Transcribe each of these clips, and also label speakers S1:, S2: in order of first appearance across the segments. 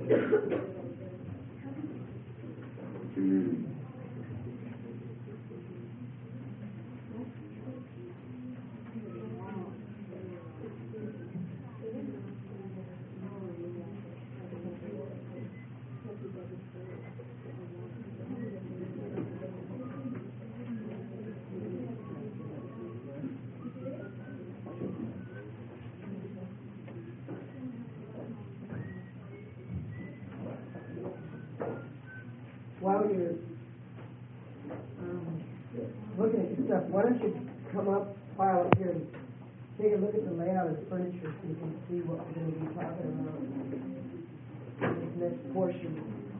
S1: While you're looking at your stuff, why don't you come up, file up here, and take a look at the layout of the furniture so you can see what we're going to be talking about in this next portion.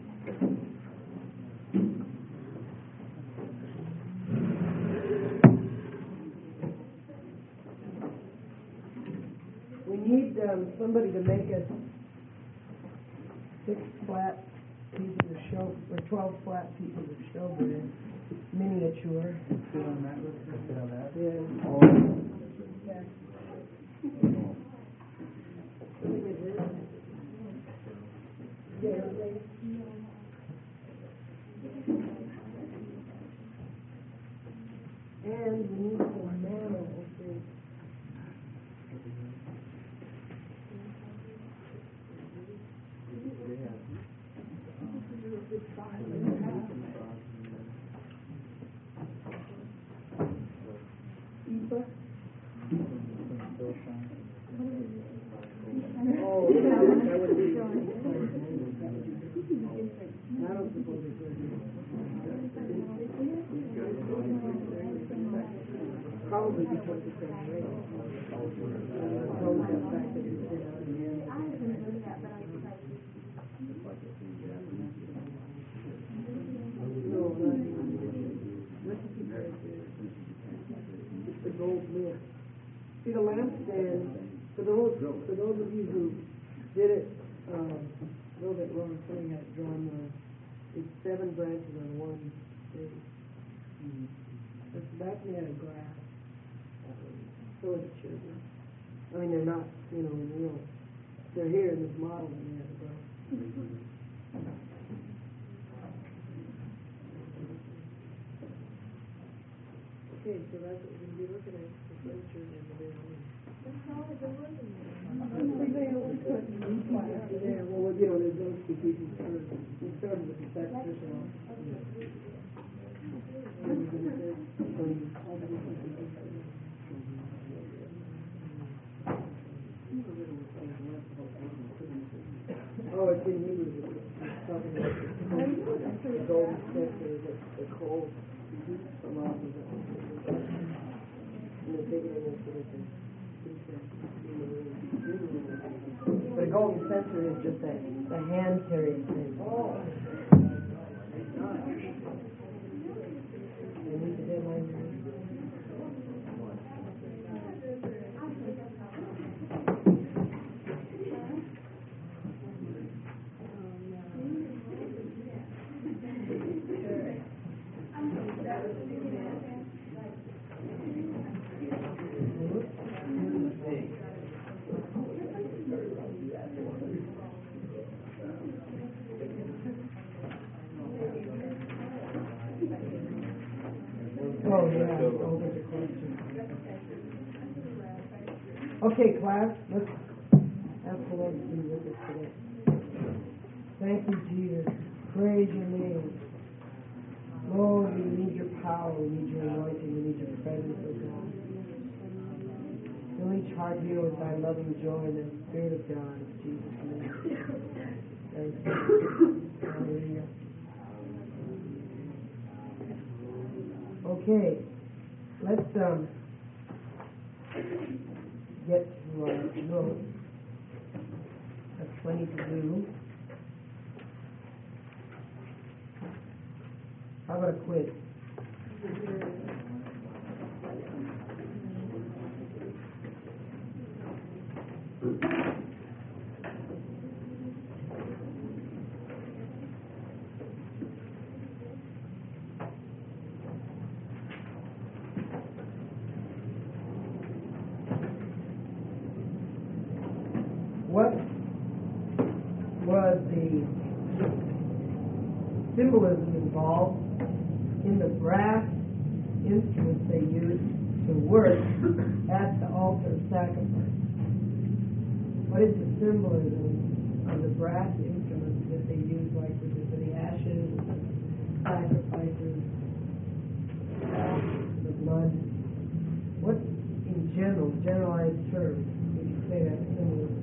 S1: We need somebody to make us 6 flat pieces of show, or 12 flat pieces of showbread, miniature. And we need some manna, I think. Probably because it's so great. It's the gold myth. See, the lampstand, for those of you who did it a little bit wrong, somebody had it drawn wrong. It's 7 branches on one stage. That's made out of glass. So is children. I mean, they're not, real. They're here in this model that we have to go. Okay, so that's what we're going to be looking at, the furniture and the day home. Yeah, well, there's those 2 pieces first. We started with the second one. Oh, it's in Hebrew. It's talking about the golden scepter, the coal from off of it. And the big one is the golden scepter is just the hand carried thing. Oh. They need the deadline to read. Oh, yeah. I'll get the question. Okay, class, let's ask the Lord to be with us today. Thank you, Jesus. Praise your name. Lord, we need your power, we need your anointing, we need your presence, O God. Fill each heart here with thy loving joy and the Spirit of God, in Jesus' name. Thank you. Hallelujah. Okay, let's get to our notes. That's plenty to do. How about a quiz? What was was the symbolism involved in the brass instruments they used to work at the altar of sacrifice? What is the symbolism of the brass instruments that they used, like for the ashes, the sacrifices, the blood? What, in generalized terms, would you say that symbolism?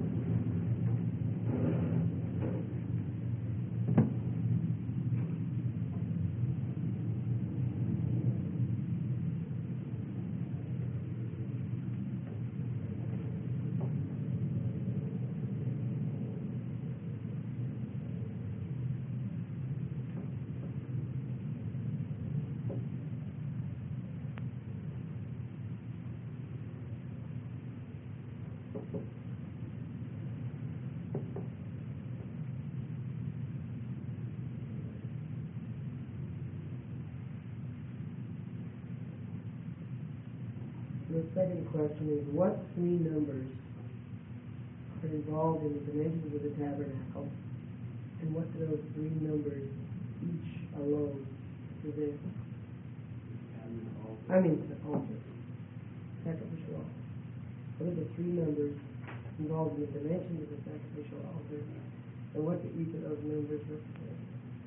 S1: The second question is, what three numbers are involved in the dimensions of the tabernacle, and what do those three numbers each alone present? I mean, the altar, sacrificial altar. What are the three numbers involved in the dimensions of the sacrificial altar, and what do each of those numbers represent?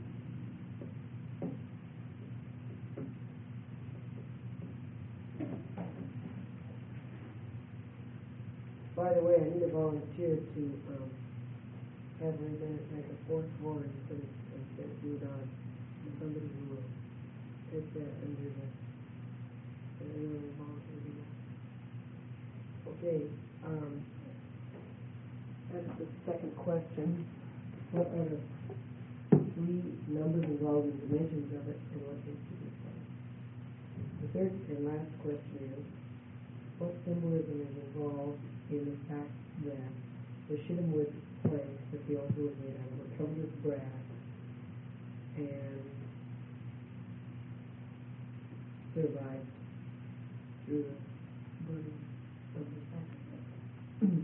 S1: By the way, I need a volunteer to have Ray Bennett make a fourth horn instead of do it on somebody who will take that under the volunteer to do that. Okay, that's the second question. What are the three numbers involved in the dimensions of it, and what makes it different? The third and last question is, what symbolism is involved in the fact that the shittim wood planks that the altar was made out of were covered with brass and survived through the burning of the sacrifice?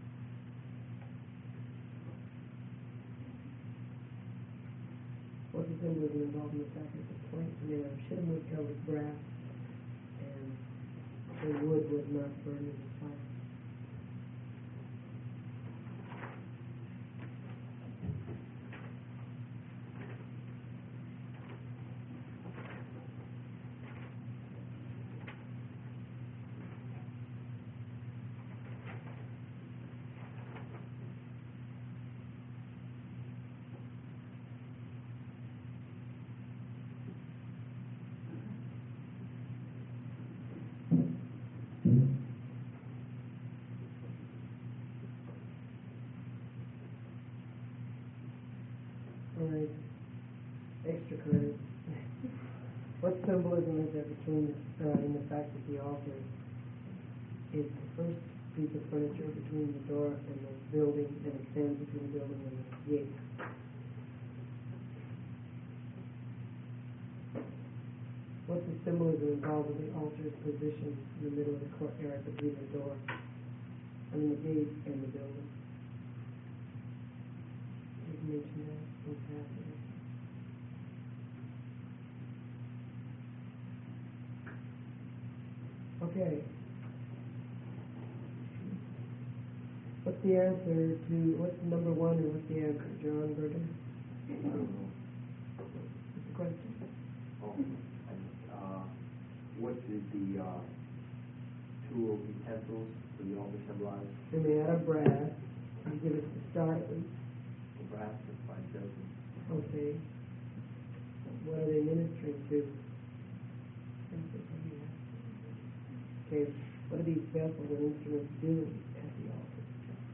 S1: What's the symbolism involved in the fact that the planks were made out of shittim wood covered with brass and the wood was not burned in the fire? Alright, extra credit. What symbolism is there between in the fact that the altar is the first piece of furniture between the door and the building and extends between the building and the gate? What's the symbolism involved in the altar's position in the middle of the courtyard between the door, the gate and the building? You mentioned that in passing. Okay. What's the answer to, what's number one and what's the answer, John Burton? What's the question?
S2: What did the tool utensils for the altar symbolize?
S1: They're made out of brass. You give us the start at least.
S2: Brass is by Joseph.
S1: Okay. What are they ministering to? Okay. What do these vessels and instruments do at the altar?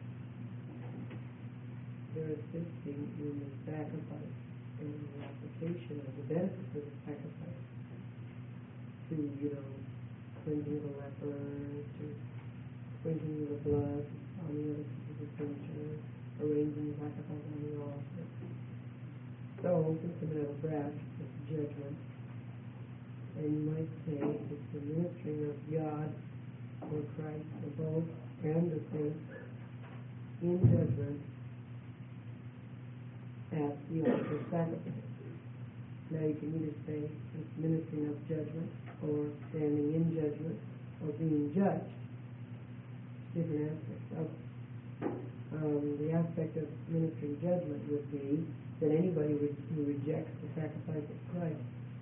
S1: They're assisting in the sacrifice and the application of the benefits of the sacrifice to, cleansing the leper, to sprinkling the blood on the other pieces of furniture, arranging the sacrifice on the altar. So, since they're made of brass, it's judgment. And you might say it's the ministering of God or Christ or both and the saints in judgment at the altar of sacrifice. Now you can either say it's ministering of judgment, or standing in judgment, or being judged. Different aspects of it. The aspect of ministering judgment would be that anybody who rejects the sacrifice of Christ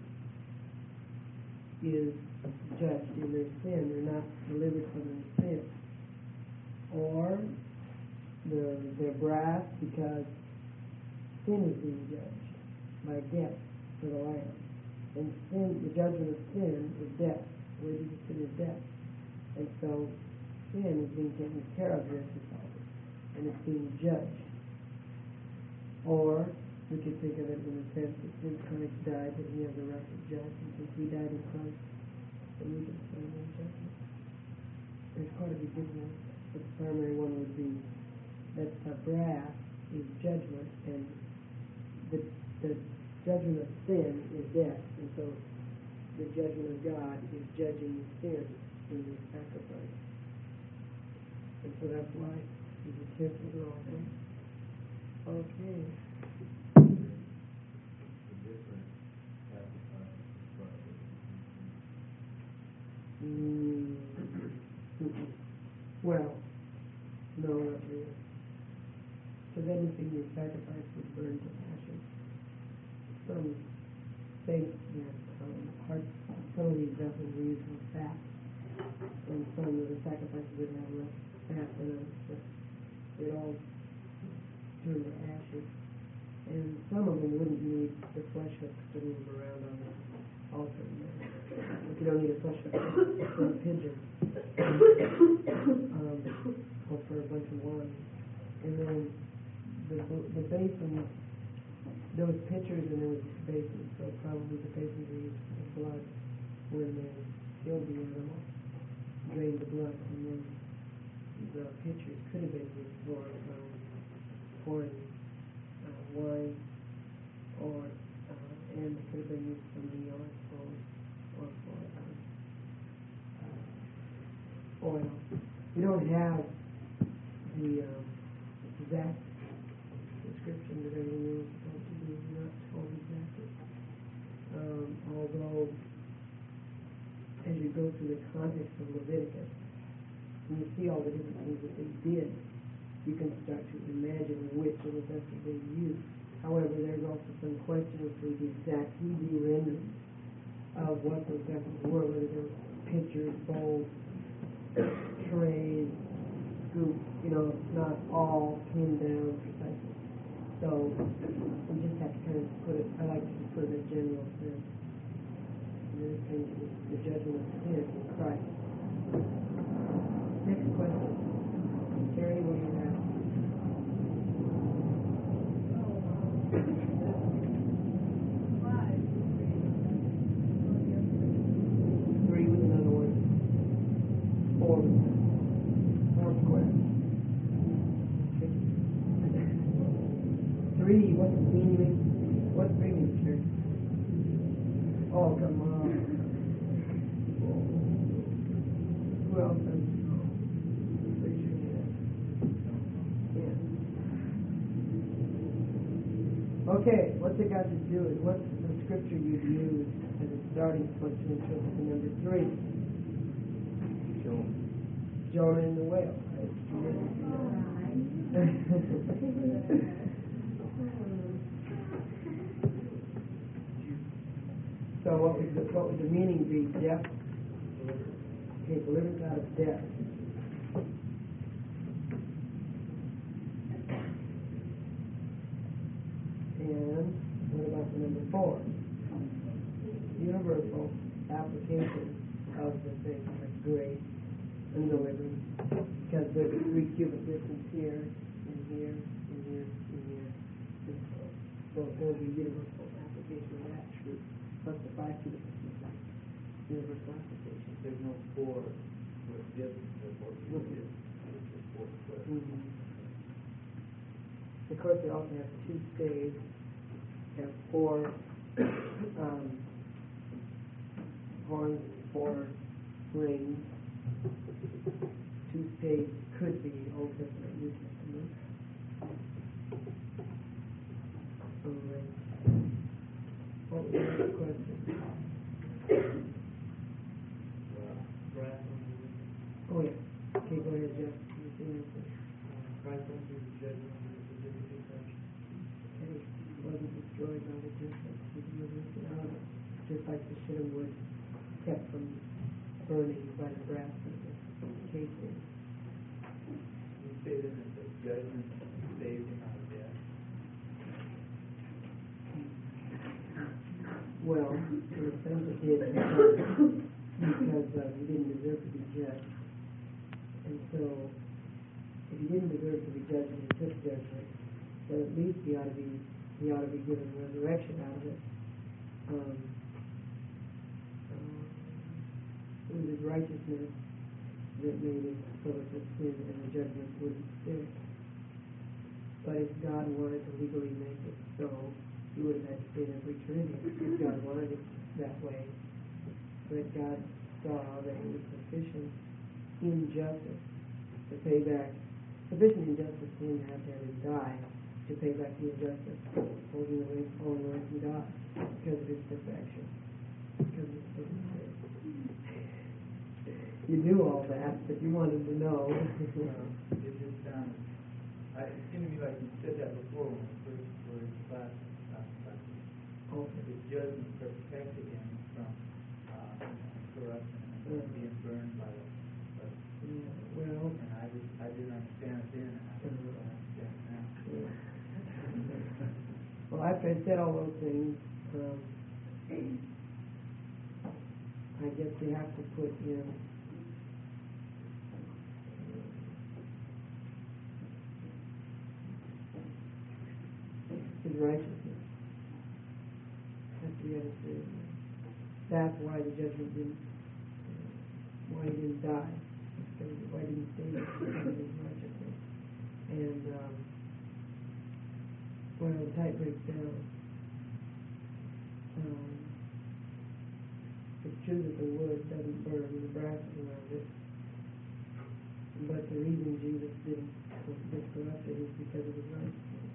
S1: is judged in their sin. They're not delivered from their sin. Or they're brass because sin is being judged by death for the Lamb. And sin, the judgment of sin is death. The wages of sin is death. And so sin is being taken care of here at this altar, and it's being judged. Or we could think of it in the sense that since Christ died, that he has the right to judge, and since we died in Christ, then we can stand in judgment. There's quite a big difference, but the primary one would be that brass is judgment, and the judgment of sin is death, and so the judgment of God is judging sin in the sacrifice. And so that's why these utensils are all there. Okay. Well, no, not really. Because anything you sacrifice would burn to ashes. Some think that some of these vessels were used for fat, and some of the sacrifices would have less fat in them, but it all turned to ashes. And some of them wouldn't need the flesh hooks to move around on the altar. Like you don't need a flesh hook for a pigeon, or for a bunch of wine. And then the basin, there was pitchers and there was basins, so probably the basins were used for blood when they killed the animal, drained the blood, and then the pitchers could have been used for pouring wine, or and it could have been used for meal, or for oil. We don't have the exact description that everything was supposed to be. We're not told exactly. Although, as you go through the context of Leviticus, and you see all the different things that they did, you can start to imagine which of the vessels they used. However, there's also some question as to the exact Hebrew rendering of what those vessels were, whether they were pitchers, bowls, trays, scoops. It's not all pinned down precisely. So we just have to kind of put it, I like to just put it in a general sense. And then it came to the judgment of sin in Christ. Next question. Terry, what do you have? Three with another one. Four with that. Four square. Okay. Three, what's the meaning? What's three mean, Terry? Oh, come on. Who else has Okay, what's it got to do with what's the scripture you'd use as a starting point to interpret the number three? Jonah and the whale, right? So what would the meaning be? Death? Okay, deliverance out of death. And what about the number four? Universal application of the thing, like grace and deliverance. Because there's a 3 cubit distance here, and here, and here, and here. And so there'll be universal application of that truth. Plus the 5 cubit distance, universal application.
S2: There's no 4-foot distance, there's 4 cubit distance. It's 4 foot.
S1: Mm-hmm. Of course, they also have 2 staves. Have 4 horns, 4 rings. 2 staves could be Old Testament, New Testament. just like the shittim wood kept from burning by the brass casing.
S3: You say then that the judgment saved him out of death.
S1: Well, in a sense it did because he didn't deserve to be judged. And so, if he didn't deserve to be judged and he took judgment, then at least he ought to be given resurrection out of it. It was his righteousness that made it so that the sin and the judgment wouldn't stick. But if God wanted to legally make it so, he would have had to stay there for eternity if God wanted it that way. But God saw that it was sufficient injustice to pay back, sufficient injustice for him to have him die to pay back the injustice, falling away from God because of his perfection, because of his perfect. You knew all that, but you wanted to know.
S3: It just sounded, it seemed to me like you said that before when we first were in class.
S1: Okay.
S3: The judgment protected him from corruption and being burned by the.
S1: Yeah, well.
S3: And I didn't understand it then, and I don't understand it now.
S1: Yeah. Well, after I said all those things, I guess we have to put in his righteousness. That's the other thing. That's why the judgment didn't, why he didn't die. Why didn't he stay there? Because of his righteousness. And, well, the type breaks down. It's true that the wood doesn't burn, the brass is around it. But the reason Jesus didn't get corrupted is because of his righteousness.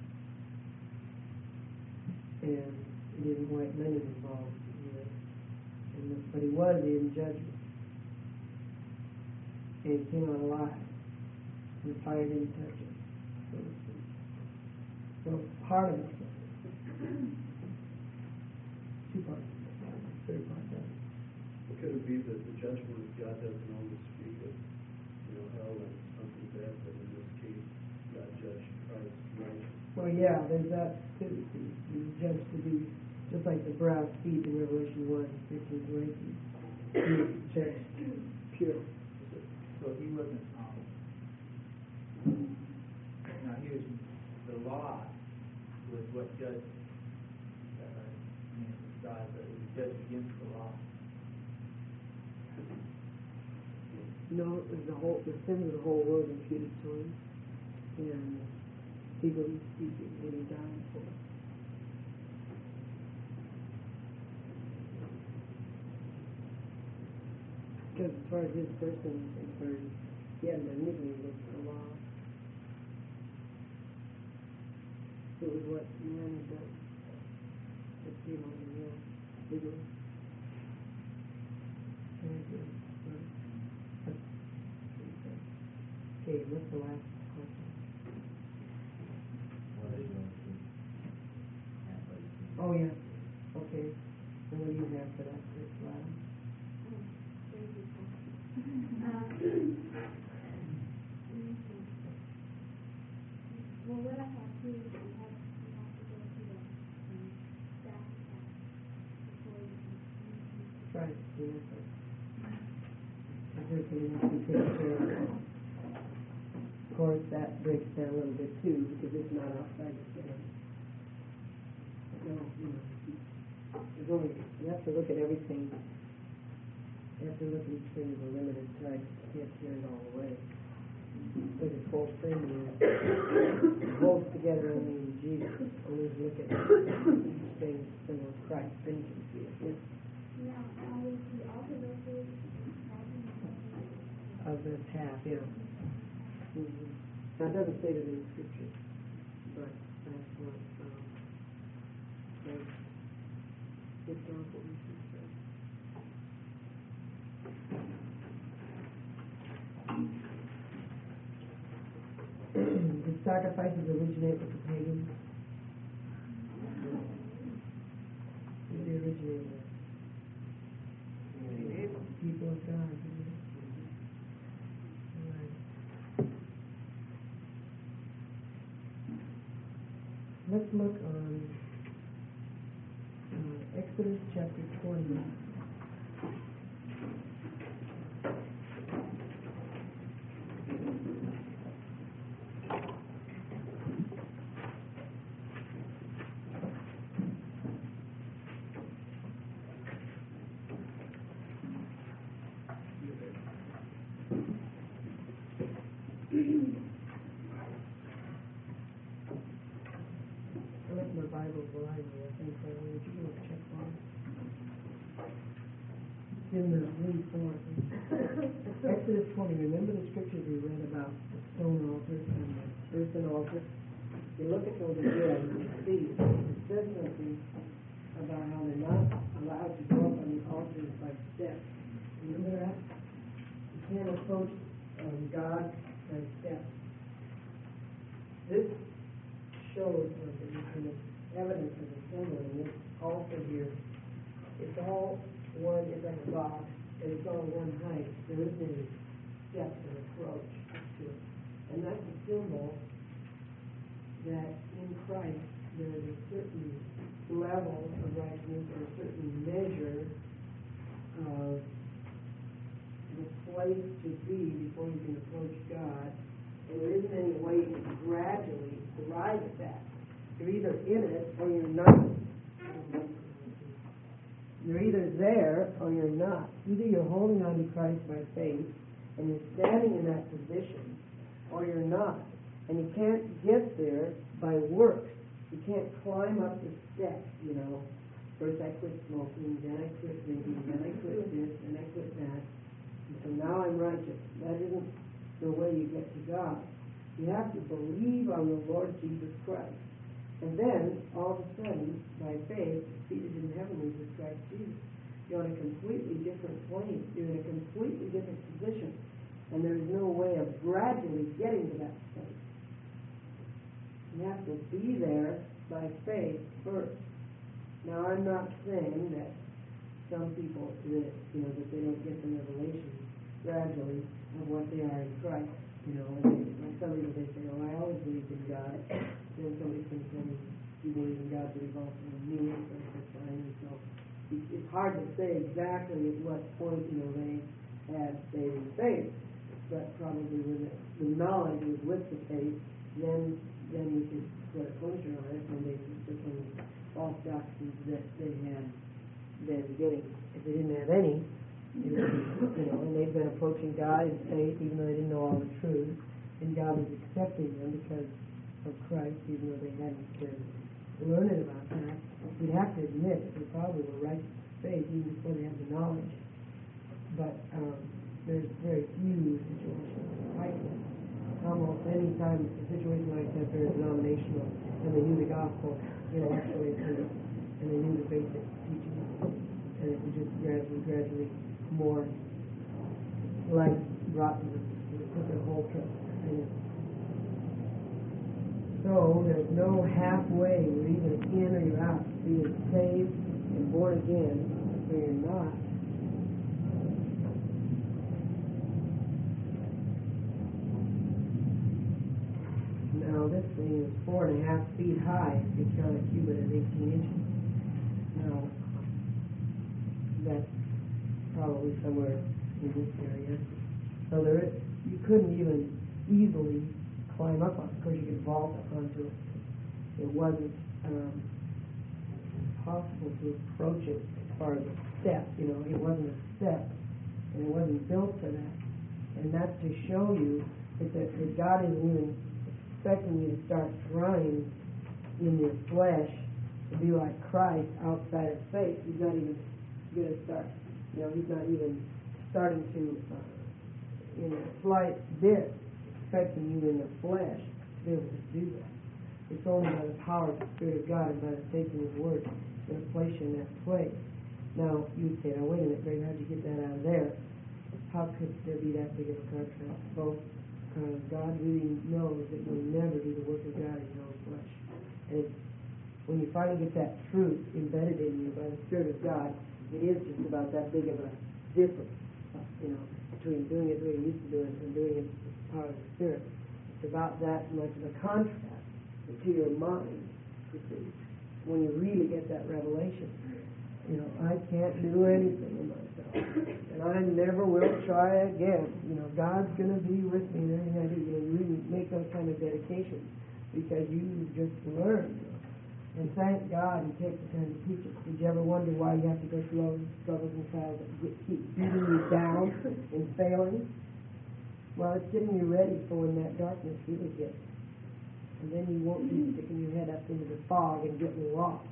S1: And it isn't white linen involved either. But he was in judgment. And he came out alive. The fire didn't touch him. So part of it, two parts, third part doesn't.
S4: Well, could it be that the judgment of God doesn't always speak of, hell and something bad, but in this case, God judged Christ righteous?
S1: Well, yeah, there's that too. He's judged to be just like the brass feet in Revelation 1:15-18. He's judged pure.
S3: So he wasn't, now he was, the law was what judged, God, but it was judged against the law.
S1: No, it was the sins of the whole world imputed to him, and legally speaking, what he died for. Because as far as his person is concerned, he hadn't done anything against the law. It was what man had done that came on him, legally. Okay, what's the last question? Oh, yeah. Okay. And what do you have for that first slide?
S5: Well, what I have to do is we have to go to the staff before you can.
S1: Right. Everything has to be taken care of. Of course, that breaks down a little bit too, because it's not outside the center. So, there's only, you have to look at everything. You have to look at each thing as a limited type. You can't hear it all the way. So this whole thing holds together only in Jesus. Only look at each thing similar to Christ, then you can see it. Yes.
S5: Now, with the altar verses,
S1: Of the path, yeah. Now, it doesn't say that in the scripture, but that's what historical research says. Did sacrifices originate with the pagans? Where did they originate with? people of God. Amen. All right. Let's look on Exodus chapter 20. I left my Bible behind me, I think, so would you go check on it? In the green form. Exodus 20, remember the scriptures we read about the stone altar and the earthen altar? You look at those again, you see, it says something about how they're not allowed to go up on the altars by steps. Remember that? You can't approach God by steps. This shows something, and it's evidence of the symbol in this altar here. It's all one, it's like a box, and it's all one height. There isn't any steps or approach up to it. And that's a symbol that in Christ there is a certain level of righteousness or a certain measure of the place to be before you can approach God. And there isn't any way to gradually arrive at that. You're either in it or you're not. You're either there or you're not. Either you're holding on to Christ by faith and you're standing in that position, or you're not. And you can't get there by works. You can't climb up the steps, you know. First I quit smoking, then I quit drinking, then I quit this, then I quit that. And so now I'm righteous. That isn't the way you get to God. You have to believe on the Lord Jesus Christ. And then, all of a sudden, by faith, seated in heaven with Christ Jesus, you're on a completely different plane. You're in a completely different position. And there's no way of gradually getting to that place. You have to be there by faith first. Now, I'm not saying that some people, that they don't get the revelation gradually of what they are in Christ. You know, and like some people, they say, I always believed in God. Then somebody can tell me, you believe in God, but you've also in me, and that's fine. And so it's hard to say exactly at what point, they had saving faith. But probably when the knowledge was with the faith, then we could put a closure on it, and they could put some false doctrines that they had been getting. If they didn't have any, and they've been approaching God in faith, even though they didn't know all the truth, and God was accepting them because of Christ, even though they hadn't been learning about that. We'd have to admit that they probably were right in faith even before they had the knowledge. But there's very few situations like that. Almost any time a situation like that, they're denominational, and they knew the gospel intellectually, and they knew the basic teachings, and it was just gradually more light brought to them, put their whole trust in it. So there's no halfway. You're either in or you're out. You're either saved and born again, or you're not. Now this thing is 4.5 feet high. If you count a cubit as 18 inches. Now that's probably somewhere in this area. So you couldn't even easily climb up on it. Of course, you could vault up onto it. It wasn't possible to approach it as far as a step. It wasn't a step, and it wasn't built for that. And that's to show you that God isn't even expecting you to start trying in your flesh to be like Christ outside of faith. He's not even going to start. He's not even starting to, in a slight bit, expecting you in the flesh to be able to do that. It's only by the power of the Spirit of God and by the faith in His Word that will place you in that place. Now, you would say, wait a minute, Greg, how'd you get that out of there? How could there be that big of a contrast? Well, God really knows that you'll never do the work of God in your own flesh. And when you finally get that truth embedded in you by the Spirit of God, it is just about that big of a difference. between doing it the way you used to do it and doing it as part of the Spirit. It's about that much of a contrast to your mind, you see, when you really get that revelation. I can't do anything in myself, and I never will try again. God's going to be with me in everything I do. You really make those kind of dedications because you just learned. And thank God He takes the time to teach us. Did you ever wonder why you have to go through all these struggles and trials that keep beating you down and failing? Well, it's getting you ready for when that darkness really hits. And then you won't be sticking your head up into the fog and getting lost.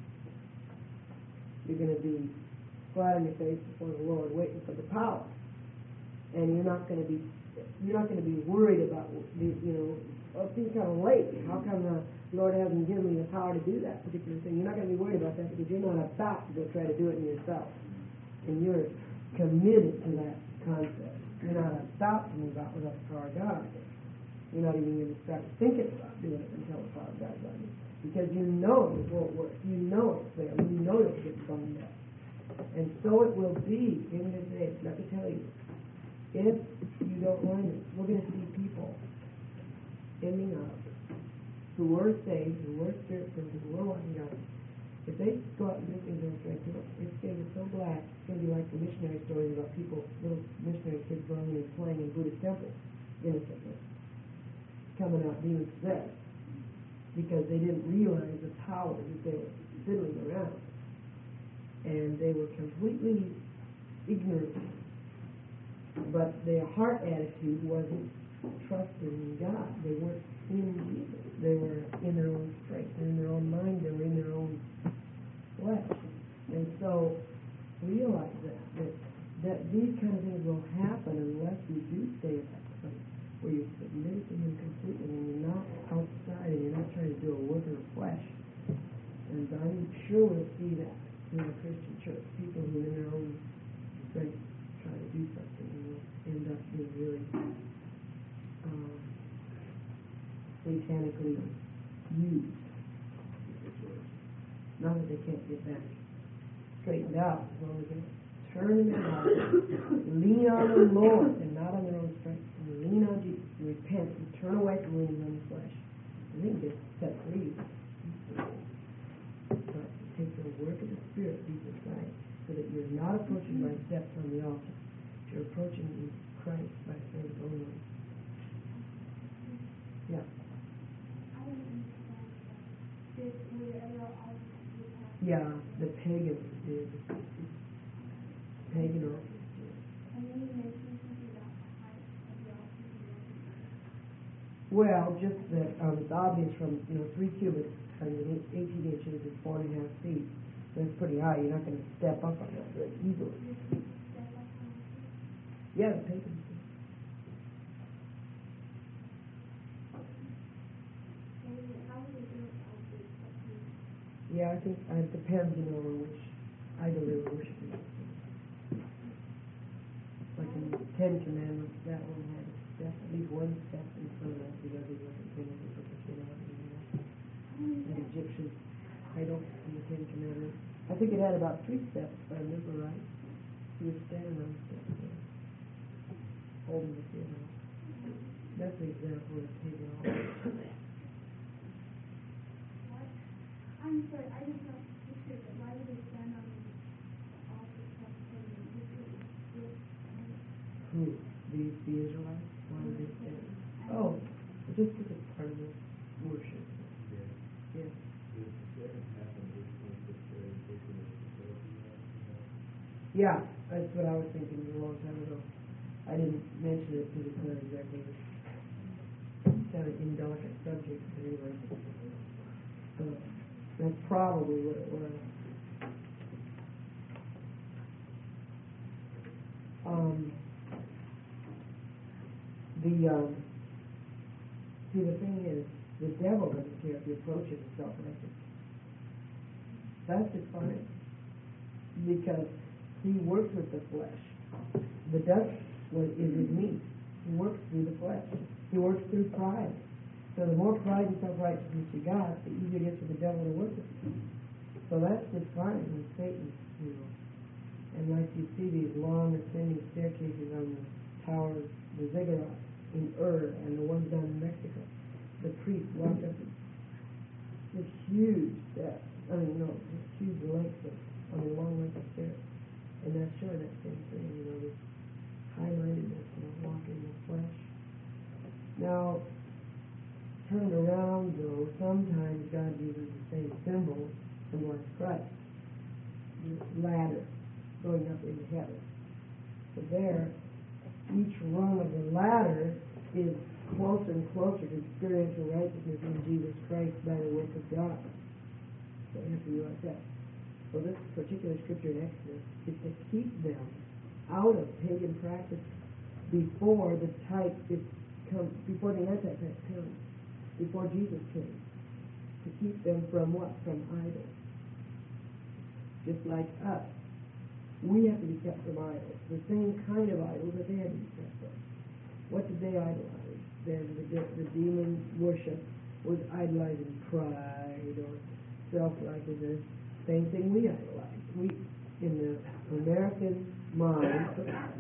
S1: You're going to be flat on your face before the Lord, waiting for the power. And you're not going to be worried about it's kind of late. How come the Lord hasn't given me the power to do that particular thing? You're not going to be worried about that because you're not about to go try to do it in yourself. And you're committed to that concept. You're not about to move out without the power of God. You're not even going to start thinking about doing it until the power of God's on you. Because you know it won't work. You know it's there. You know it'll get bummed up. And so it will be in this age. Let me tell you, if you don't learn it, we're going to see people ending up who were saved, who were spirit-filled, who were walking God. If they go out and do things on strength, it's going to be so black. It's going to be like the missionary stories about people, little missionary kids going and playing in Buddhist temples, innocently, coming out being possessed, because they didn't realize the power that they were fiddling around. And they were completely ignorant. But their heart attitude wasn't trusted in God. They weren't in Jesus. They were in their own strength, in their own mind, they were in their own flesh. And so realize that these kind of things will happen unless you do stay at that place where you're submitted to Him completely and you're not outside and you're not trying to do a work of the flesh. And I'm sure we'll see that in the Christian church. People who in their own strength try to do something and will end up being really satanically used. Not that they can't get back straightened out as long as they turn in their heart, lean on the Lord and not on their own strength, and lean on Jesus and repent and turn away from leaning on the flesh. And they can get set free. But take the work of the Spirit deep inside so that you're not approaching by steps on the altar. You're approaching Christ by faith only. Yeah. Yeah, the pagans did. Pagan altars did. Well, just that it's obvious from 3 cubits, 18 inches is 4.5 feet. That's pretty high. You're not going to step up on that very easily. Yeah, the pagans did. Yeah, I think it depends, on which idol they were worshiping. Like in the Ten Commandments, that one had a step, at least one step in front of the other thing they put the kid on. An Egyptian idol in the Ten Commandments. I think it had about 3 steps, if I remember right. He was standing on the steps there, holding the kid out. That's the example of pagan altar.
S5: I'm sorry, I just have to picture that. Why would they stand on the altar
S1: Who? The Israelites? Why would they stand? Oh, just because it's part of the worship. Yeah. Yeah, that's what I was thinking a long time ago. I didn't mention it because it's not exactly kind of indelicate subject, but anyway. That's probably what it was. See, the thing is, the devil doesn't care if you approach it self-righteous. That's just fine. Because he works with the flesh. The devil is his meat. He works through the flesh. He works through pride. So the more pride and self-righteousness you got, the easier it is for the devil to work with you. So that's just fine with Satan, And like you see these long ascending staircases on the tower, the ziggurat in Ur, and the ones down in Mexico. The priests walked up this huge steps. This huge length of, long length of stairs. And that's showing that same thing, this high-mindedness, walking in the flesh. Now, turned around though, sometimes God uses the same symbol, symbolize Christ. This ladder going up into heaven. So there, each rung of the ladder is closer and closer to experiential righteousness in Jesus Christ by the work of God. So you have to realize that. So this particular scripture in Exodus is to keep them out of pagan practice before the Antichrist comes, before Jesus came. To keep them from what? From idols. Just like us. We have to be kept from idols. The same kind of idols that they had to be kept from. What did they idolize? Then the demon worship was idolizing pride or self-righteousness. Same thing we idolize. We, in the American mind,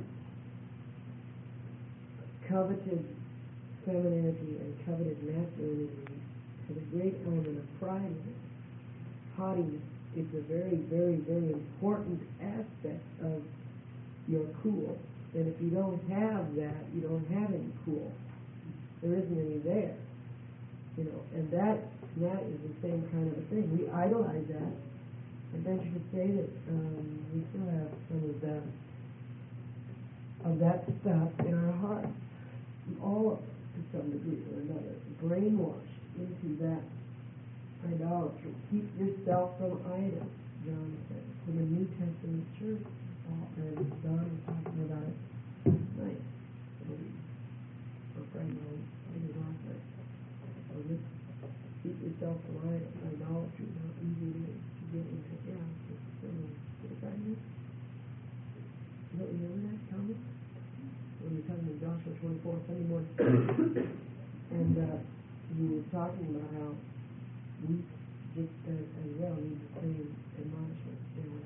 S1: coveted femininity and coveted masculinity has a great element of pride in it. Haughtiness. It's a very, very, very important aspect of your cool. And if you don't have that, you don't have any cool. There isn't any there. And that is the same kind of a thing. We idolize that. I venture to say that we still have some of that stuff in our hearts. All of us, to some degree or another, brainwashed into that idolatry. Keep yourself from idols, John said. In the New Testament church, and John was talking about it last night. Or Friday last night. So just keep yourself from idolatry. How easy it is to get into it. Yeah, it's similar to the kindness. You don't remember that, Thomas? When we were talking in Joshua 24 Sunday morning. And he was talking about how we just as well need the same admonishment.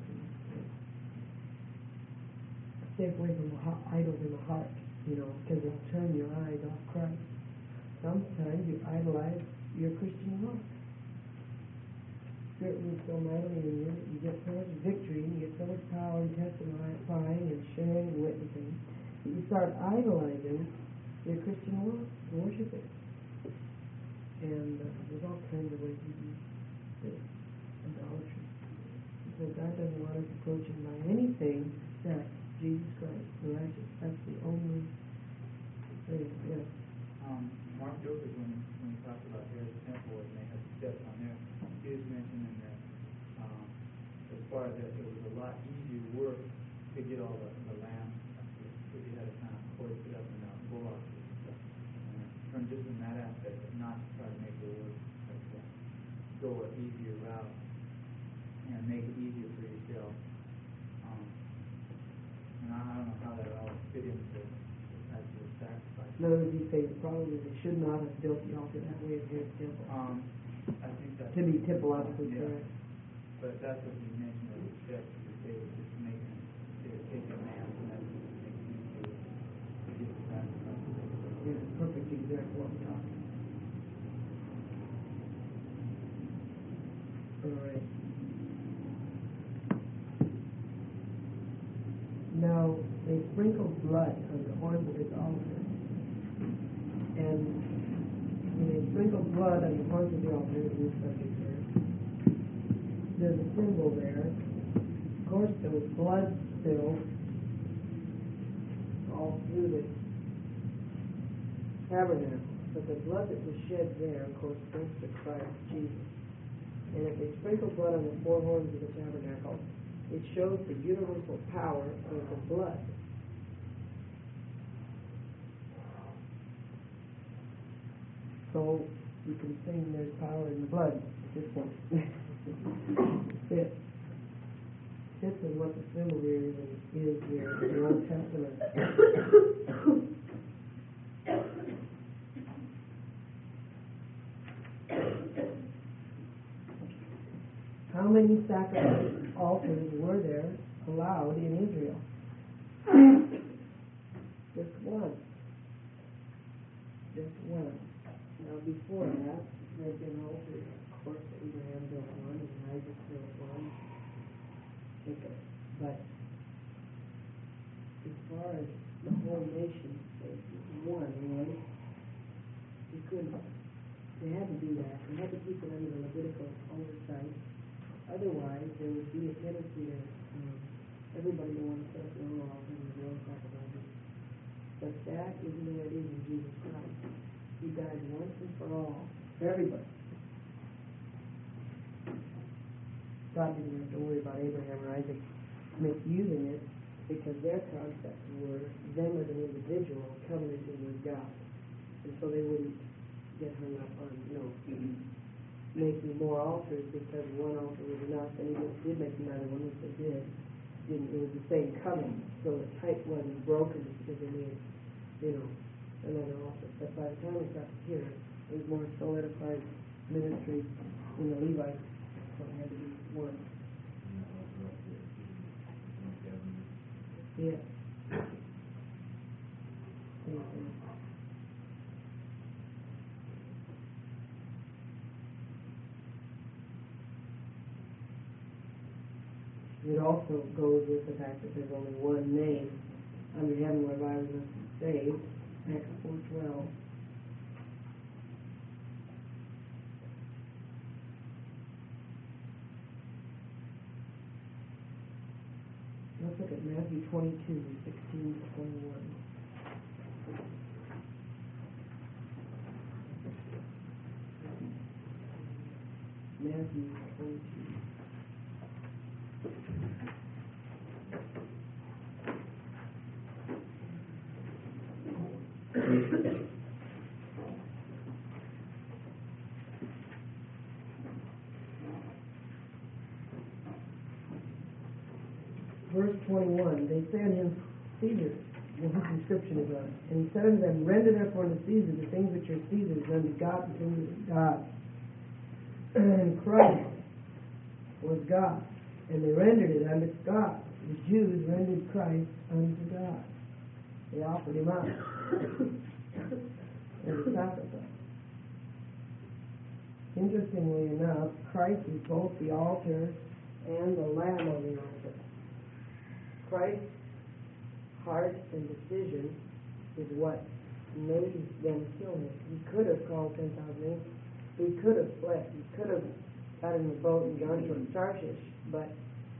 S1: Stay away from idols in the heart, because it'll turn your eyes off Christ. Sometimes you idolize your Christian walk. Spirit moves so mightily in you, you get so much victory, you get so much power and testifying and sharing and witnessing, that you start idolizing your Christian walk and worshiping. And there's all kinds of ways you do this idolatry. So God doesn't want us approaching by anything except Jesus Christ, the righteous. That's the only thing. Yes.
S3: Mark Joseph, when he talked about Herod's temple and they had steps on there, he was mentioning that as far as that, it was a lot easier work to get all the lambs if you had a kind of hoist it up and go off. From just in that aspect, not to try to make the work go an easier route and make it easier for yourself. And I don't know how that all fit into the actual sacrifice.
S1: In other words, you say probably they should not have built the altar that way at Herod's temple.
S3: I think that's
S1: to be typologically correct.
S3: But that's what he mentioned as a step, because they were just they were taking lambs and that's what making it to get the sacrifice.
S1: Yeah, perfect example of what I'm talking about. All right. Now, they sprinkled blood on the horns of his altar. And when they sprinkled blood on the horns of the altar, is this subject here, there's a symbol there. Of course, there was blood spilled all through the tabernacle. But the blood that was shed there, of course, points to Christ Jesus. And if they sprinkle blood on the four horns of the tabernacle, it shows the universal power of the blood. So you can sing there's power in the blood at this point. Fits with what the symbol here is here in the Old Testament. How many sacrifice altars were there allowed in Israel. Just one. Just one. Now before that, there had been altars. Of course, Abraham built one, and Isaac built one. Jacob. But as far as the whole nation, one, you couldn't. They had to do that. They had to keep it under the Levitical oversight. Otherwise, there would be a tendency to everybody to want to set up their own altar and their own sacrifices. But that isn't the way it is in Jesus Christ. He died once and for all for everybody. God didn't have to worry about Abraham or Isaac misusing it because their concepts were them as an individual covenanting with God. And so they wouldn't get hung up on, making more altars because one altar was enough, and even if they did make another one, which they did, it was the same covenant, so the type wasn't broken because they made, another altar. But by the time it got here, it was more solidified ministry in the Levites, so it had to be one. Yeah. It also goes with the fact that there's only one name under heaven whereby we must be saved. Acts 4:12. Let's look at Matthew 22:16-21. Matthew 22. Verse 21, they say unto him, Caesar, whose inscription is on it. And he said unto them, Render therefore unto Caesar the things which are Caesar's, and unto God the things which are God's. And Christ was God, and they rendered it unto God. The Jews rendered Christ unto God. They offered him up as a sacrifice. Interestingly enough, Christ is both the altar and the lamb on the altar. Christ's heart and decision is what made them kill him. He could have called 10,000 angels. He could have fled. He could have got in the boat and gone to Tarshish, but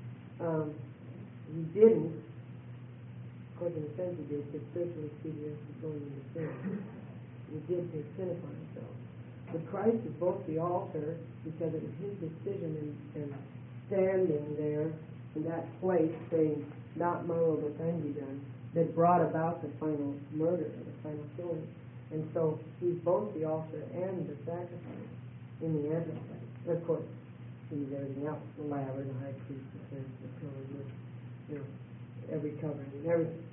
S1: he didn't. Of course, in a sense he did, because spiritually speaking, he's going into sin. He did take sin upon himself. But Christ is both the altar, because it was his decision and standing there in that place saying, not my will but thine be done, that brought about the final murder, the final killing. And so he's both the altar and the sacrifice in the Antichrist. And of course, he's everything else, the laver, the high priest, the prince, the pillar, every covering and everything.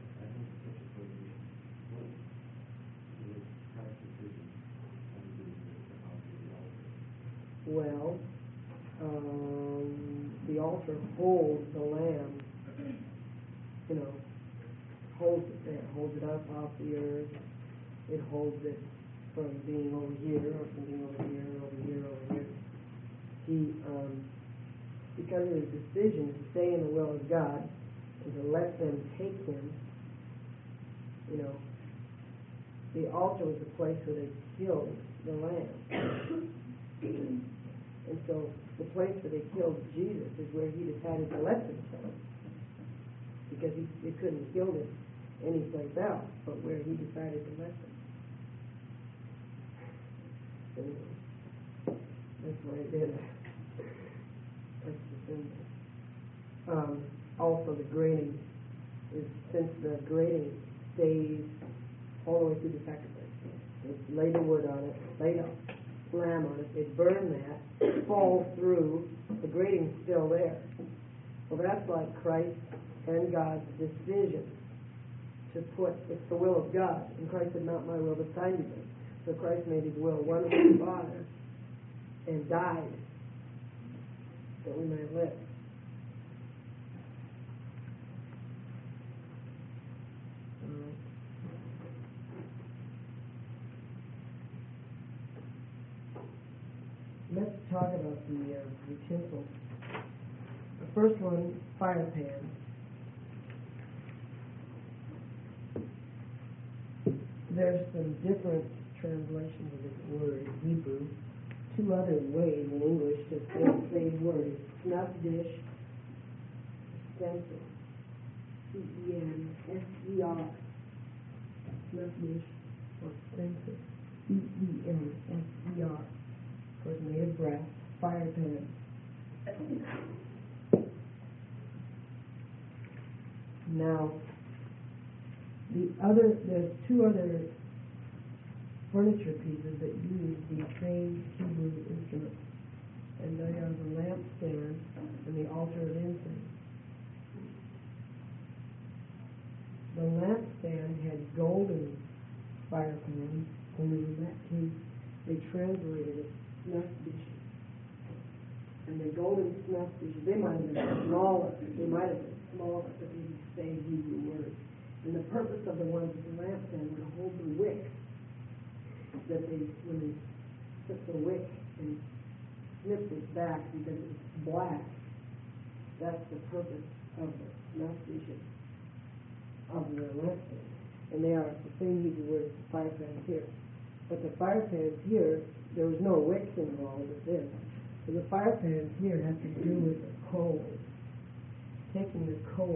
S1: Well, the altar holds the lamb, holds it there, holds it up off the earth. It holds it from being over here, or from being over here, over here, over here. He, because of his decision to stay in the will of God and to let them take him, the altar was the place where they killed the lamb. And so the place where they killed Jesus is where he decided to let them kill him. Because they couldn't kill him anyplace else, but where he decided to let them. Anyway, that's why he did it. That's the symbol. Also the grating is, since the grating stays all the way through the sacrifice. They lay the wood on it, lay the lamb on it, they burn that, fall through, the grating's still there. Well, that's like Christ and God's decision to put, it's the will of God. And Christ said, not my will, but thine be done. So Christ made his will one with the Father and died that we might live. let's talk about the utensils. The first one, fire pan. There's some different translations of this word in Hebrew. Two other ways in English to say the same word. Snuff dish, censer. C-E-N-S-E-R. Snuff dish or censer. C-E-N-S-E-R. Of course, made of brass. Fire pan. Now, there's two other furniture pieces that use these same Hebrew instruments, and they are the lampstand and the altar of incense. The lampstand had golden fire pans, only in that case they translated it snuff dishes. And the golden snuff dishes, they might have been smaller, but these same Hebrew words. And the purpose of the ones with the lampstand were to hold the wick, that when they took the wick and snipped it back because it's black, that's the purpose of the snuff dishes of the lampstand. And they are the same Hebrew word as the fire pans here. But the fire pans here, there was no wicks involved with this. So the fire pans here have to do with the coal, taking the coal.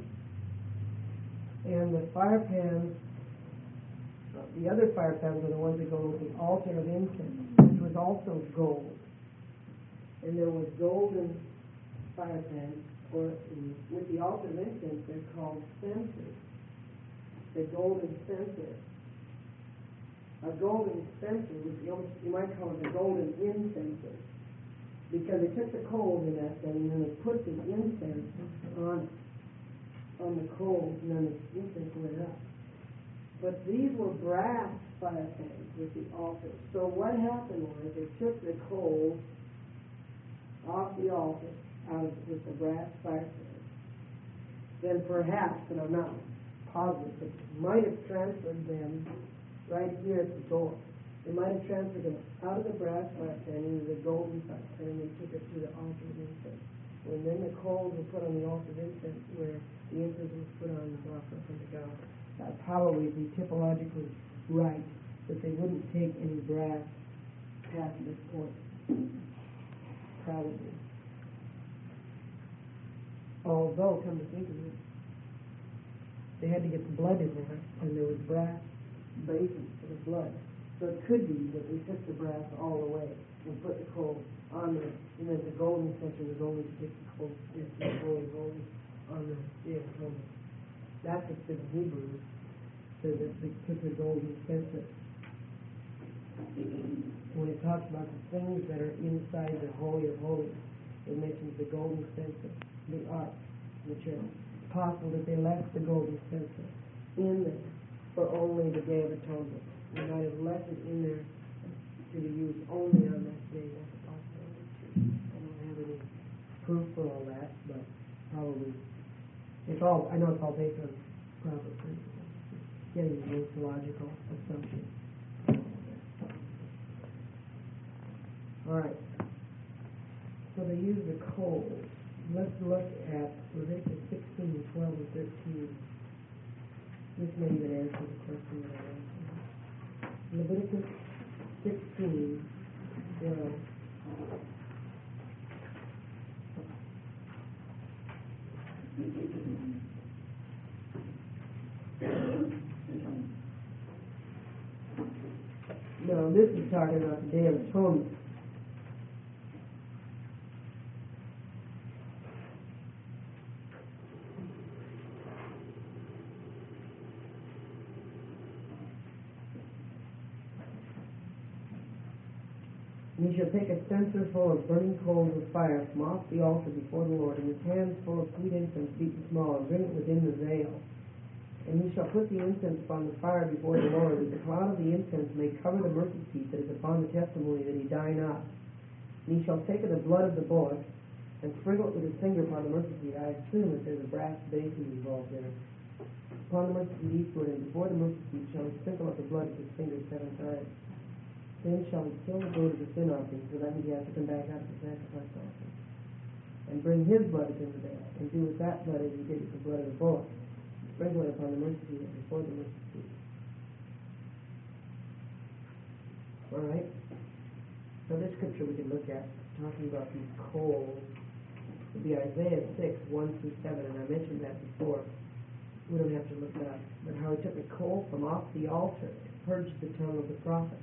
S1: And the fire pans, the other fire pans are the ones that go with the altar of incense, which was also gold. And there was golden fire pans, or with the altar of incense, they're called censers. The golden censer. A golden censer, which you might call it a golden incenser, because they took the coals in that thing and then they put the incense on the coals, and then the incense went up. But these were brass fire pans with the altar. So what happened was they took the coals off the altar with the brass fire pans. Then perhaps, and I'm not positive, but might have transferred them right here at the door. They might have transferred them out of the brass fire pan into the golden fire pan, and they took it to the altar of incense. And then the coals were put on the altar of incense where the incense was put on the offering from the God. That would probably be typologically right, that they wouldn't take any brass past this point. Probably. Although, come to think of it, they had to get the blood in there, and there was brass basins for the blood. So it could be that they took the brass all the way and put the coal on there, and then the golden censer was only to take the coal holy on the Day of Atonement. That's what's in Hebrew, so that they took the golden censer. When it talks about the things that are inside the Holy of Holies, it mentions the golden censer, the ark, the cherub. It's possible that they left the golden censer in there for only the Day of Atonement. They might have left it in there to be used only on that day. That's a possibility too. I don't have any proof for all that, but probably I know it's all based on proper principles. Getting the most logical assumption. All right. So they use the coals. Let's look at Leviticus 16, 12, and 13. This may even answer the question that I asked. Leviticus 16, 12. No, this is talking about the Day of Atonement. And you shall take a censer full of burning coals of fire from off the altar before the Lord, and his hands full of sweet incense beaten small, and bring it within the veil. And you shall put the incense upon the fire before the Lord, that the cloud of the incense may cover the mercy seat that is upon the testimony, that he die not. And he shall take of the blood of the bullock, and sprinkle it with his finger upon the mercy seat. I assume that there's a brass basin involved there. Upon the mercy seat eastward, and before the mercy seat shall he sprinkle up the blood with his finger 7 times. Then shall he kill the goat of the sin offering, so that means he has to come back after the sacrifice offering, and bring his blood into the bed, and do with that blood as he did with the blood of the bullock, sprinkle it upon the mercy seat and before the mercy seat. All right. So this scripture we can look at, talking about these coals, would be Isaiah 6, 1 through 7, and I mentioned that before. We don't have to look that up. But how he took a coal from off the altar to purge the tongue of the prophet.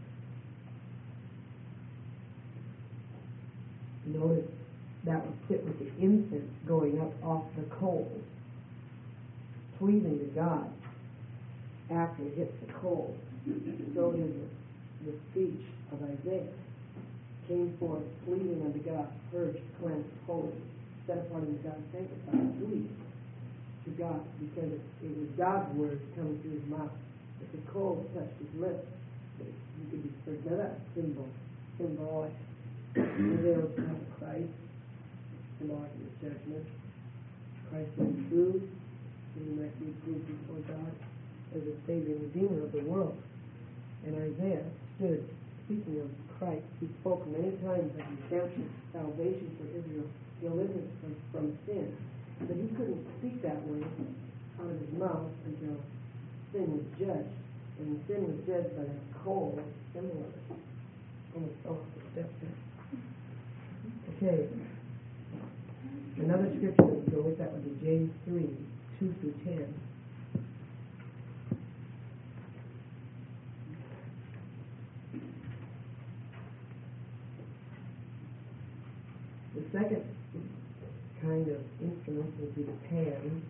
S1: Notice that would fit with the incense going up off the coals, pleasing to God after it hits the coals. So does the speech of Isaiah. Came forth pleasing unto God, purged, cleansed, holy, set apart unto God, sanctified, sweet to God, because it was God's word coming through his mouth. If the coal touched his lips, you could be purged. Now that's symbolic. There was Christ, symbolic of his judgment. Christ is true, and he might be proved before God as a Savior and Redeemer of the world. And Isaiah stood speaking of Christ. He spoke many times of redemption, salvation for Israel, deliverance from sin. But he couldn't speak that way out of his mouth until sin was judged. And sin was judged by that coal, similar. Almost off the step there. Okay. Another scripture that would go with that would be James 3, 2 through 10. The second kind of instrument would be the pan,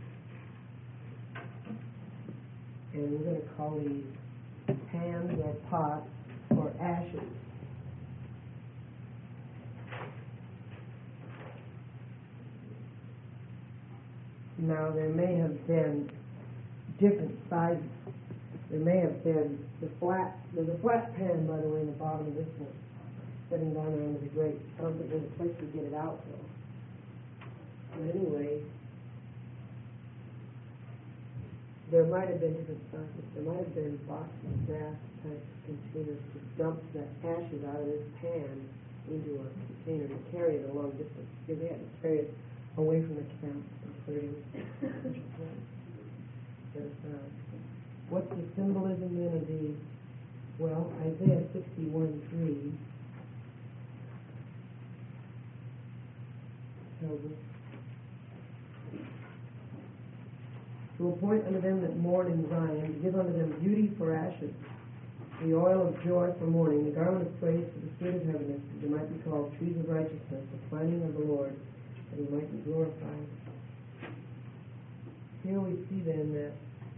S1: and we're going to call these pans or pots or ashes. Now there may have been different sizes. There may have been there's a flat pan, by the way, in the bottom of this one, sitting down there under the grate. I don't think there's a place to get it out, though. But anyway, there might have been different sizes. There might have been boxes, brass type containers to dump the ashes out of this pan into a container to carry it a long distance, because they had to carry it away from the camp and put it in a special place. Set aside. What's the symbolism then of these? Well, Isaiah 61:3 tells us, to appoint unto them that mourn in Zion, to give unto them beauty for ashes, the oil of joy for mourning, the garment of praise for the spirit of heaviness, that they might be called trees of righteousness, the planting of the Lord, that he might be glorified. Here we see then that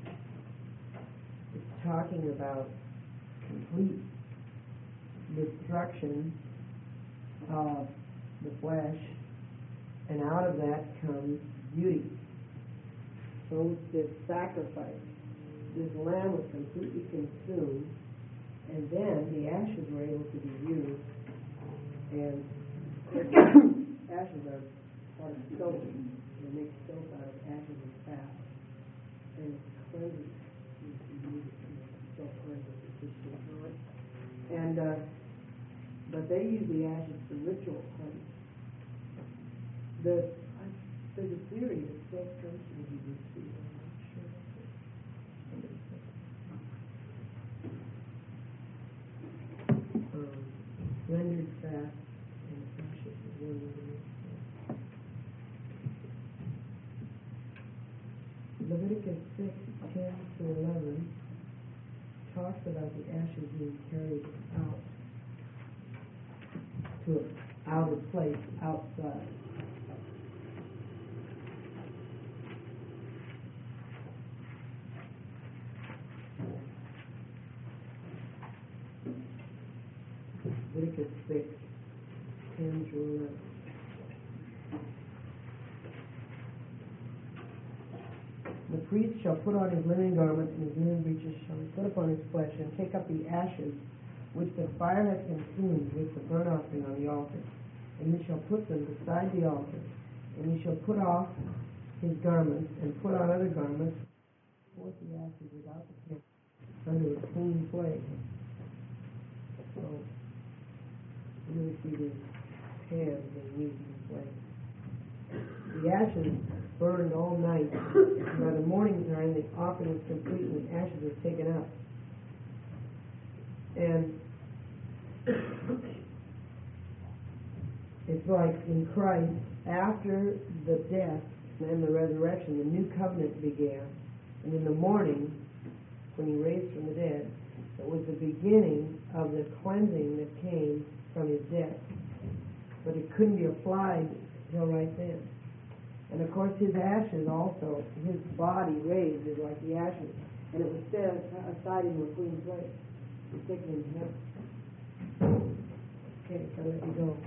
S1: it's talking about complete destruction of the flesh, and out of that comes beauty. So this sacrifice, this lamb was completely consumed, and then the ashes were able to be used, and ashes are part of soap. They make soap out of ashes and fat, and it's cleansing. You can use it to make soap cleansing if you don't know it. And but they use the ashes for ritual cleansing. There's a theory that soap comes from the Hebrew too. I'm not sure. Somebody said. Rendered fat and ashes is one way to make soap. Leviticus 6:10-11 talks about the ashes being carried out to an outer place outside. Leviticus 6:10-11. The priest shall put on his linen garments, and his linen breeches shall be put upon his flesh, and take up the ashes which the fire hath consumed with the burnt offering on the altar. And he shall put them beside the altar. And he shall put off his garments, and put on other garments, forth the ashes without the camp, unto a clean place. So really see his hands being used in this way. The ashes burned all night, and by the morning time the offering was complete and the ashes were taken up. And it's like in Christ, after the death and the resurrection, the new covenant began. And in the morning, when he raised from the dead, it was the beginning of the cleansing that came from his death. But it couldn't be applied until right then. And of course his ashes also, his body raised is like the ashes. And it was set aside in a clean place. It was taken into heaven. Okay, so let me go.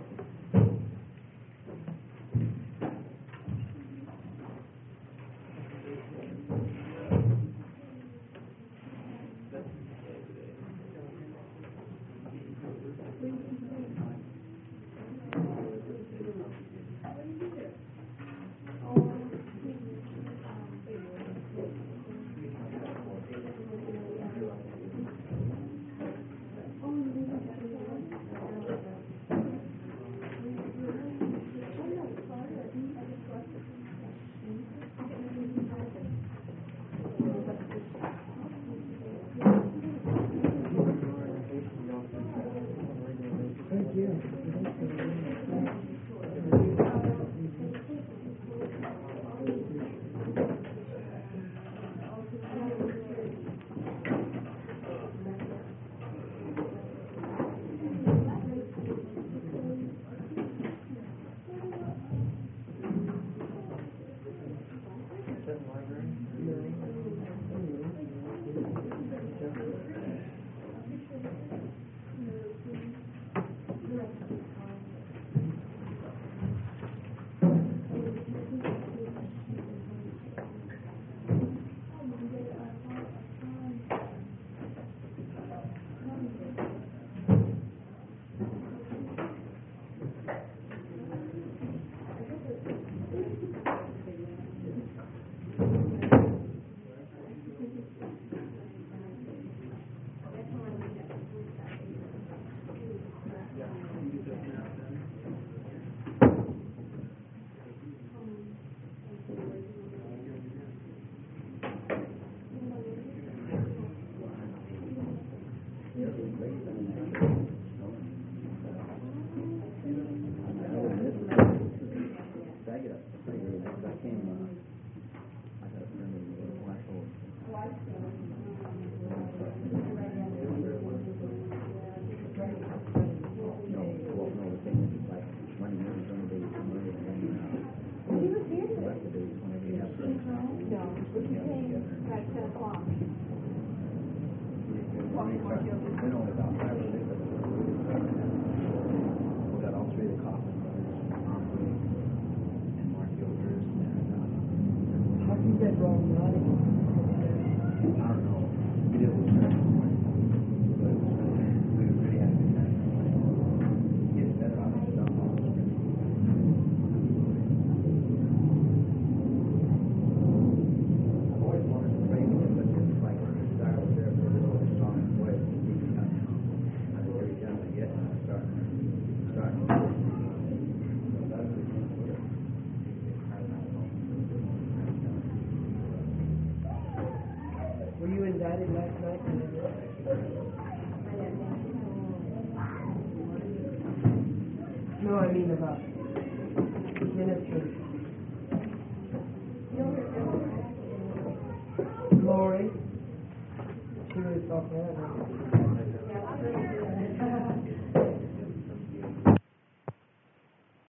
S1: Were you indicted last night? No, I mean about ministry. Glory. She was up there.